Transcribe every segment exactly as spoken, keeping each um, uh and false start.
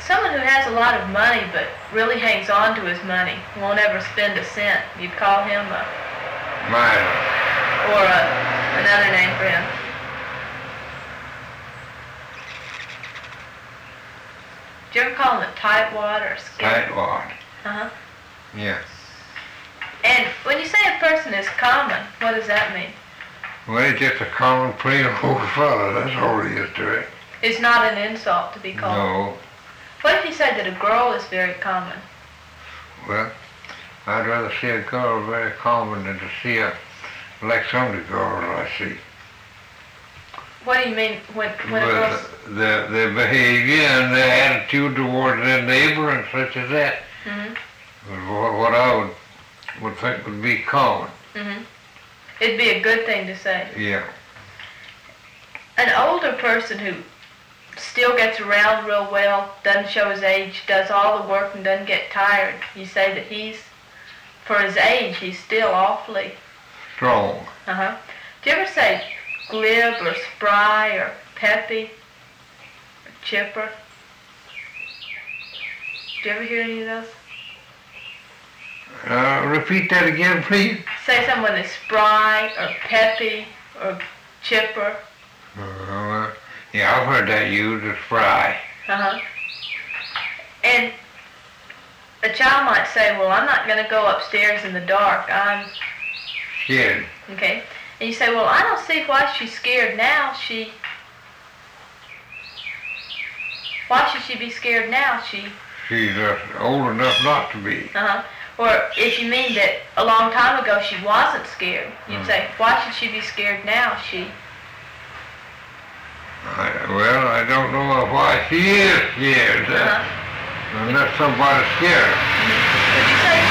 someone who has a lot of money but really hangs on to his money, won't ever spend a cent, you'd call him a... Miser. Or a, another name for him. Do you ever call him a tightwad or a scared? Tightwad. Uh-huh. Yeah. And when you say a person is common, what does that mean? Well, he's just a common, plain old fella. That's all he is to it. It's not an insult to be called. No. What if you said that a girl is very common? Well, I'd rather see a girl very common than to see a, like some of the girls I see. What do you mean when, when a Well, girl's... their, their behavior and their attitude towards their neighbor and such as that. Mm-hmm. What, what I would, would think would be common. Mm-hmm. It'd be a good thing to say. Yeah. An older person who still gets around real well, doesn't show his age, does all the work and doesn't get tired, you say that he's, for his age, he's still awfully... Strong. Uh-huh. Do you ever say glib or spry or peppy or chipper? Do you ever hear any of those? Uh, repeat that again, please. Say someone is spry or peppy or chipper. Uh, yeah, I've heard that used as spry. Uh-huh. And a child might say, well, I'm not going to go upstairs in the dark. I'm... Scared. Okay. And you say, well, I don't see why she's scared now. She... Why should she be scared now? She... She's uh, old enough not to be. Uh-huh. Or if you mean that a long time ago she wasn't scared, you'd Mm. say, why should she be scared now? She... I, well, I don't know why she is scared. Uh, Uh-huh. Unless somebody scared her. Would you say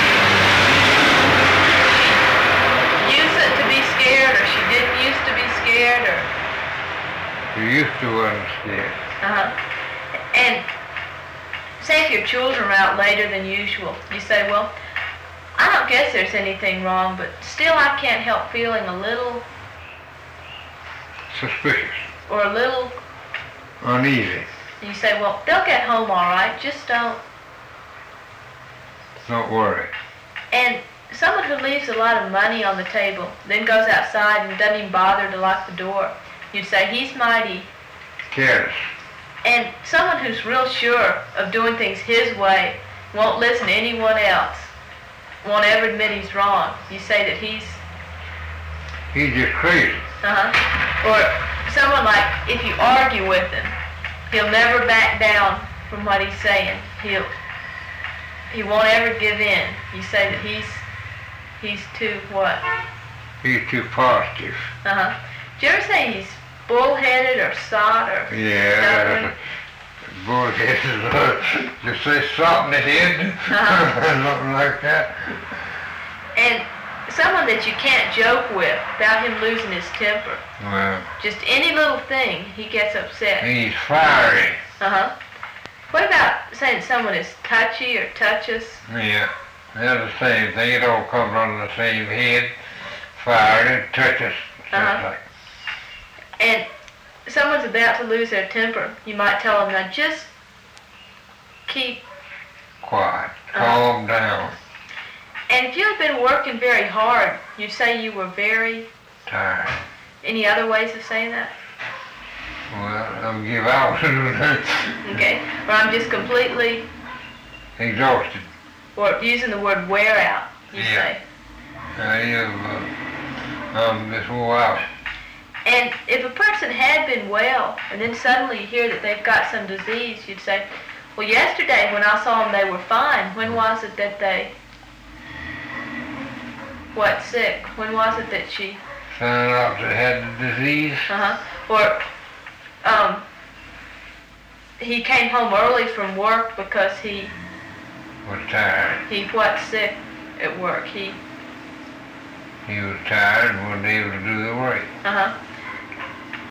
she used it to be scared, or she didn't used to be scared, or... She used to wasn't scared. Uh-huh. And say if your children are out later than usual, you say, well, I don't guess there's anything wrong, but still I can't help feeling a little, Suspicious. or a little, Uneasy. and you say, well, they'll get home all right, just don't. Don't worry. And someone who leaves a lot of money on the table, then goes outside and doesn't even bother to lock the door, you'd say, he's mighty. Careless. And someone who's real sure of doing things his way, won't listen to anyone else, won't ever admit he's wrong, you say that he's... He's just crazy. Uh-huh. Or someone like, if you argue with him, he'll never back down from what he's saying. He'll, he won't ever give in. You say that he's, he's too what? He's too positive. Uh-huh. Do you ever say he's bullheaded or sot or Yeah. Bullheaded. Just say something at the end. Uh-huh. Something like that. And someone that you can't joke with without him losing his temper. Well, Just any little thing, he gets upset. he's fiery. Uh-huh. What about saying someone is touchy or touches? Yeah. They're the same thing. It all comes under the same head. Fiery, touches. Uh-huh. Like. And someone's about to lose their temper, you might tell them, now just keep... Quiet. Uh-huh. Calm down. And if you had been working very hard, you'd say you were very... Tired. Any other ways of saying that? Well, I'm give out. Okay. Or I'm just completely... Exhausted. Or using the word wear out, you Yeah. say. I am, uh, I'm just wore out. And if a person had been well, and then suddenly you hear that they've got some disease, you'd say, well, yesterday when I saw them, they were fine. When was it that they... What, sick? When was it that she... Found out they had the disease. Uh-huh. Or, um, he came home early from work because he, Was tired. he what, sick at work. He, He was tired and wasn't able to do the work. uh-huh.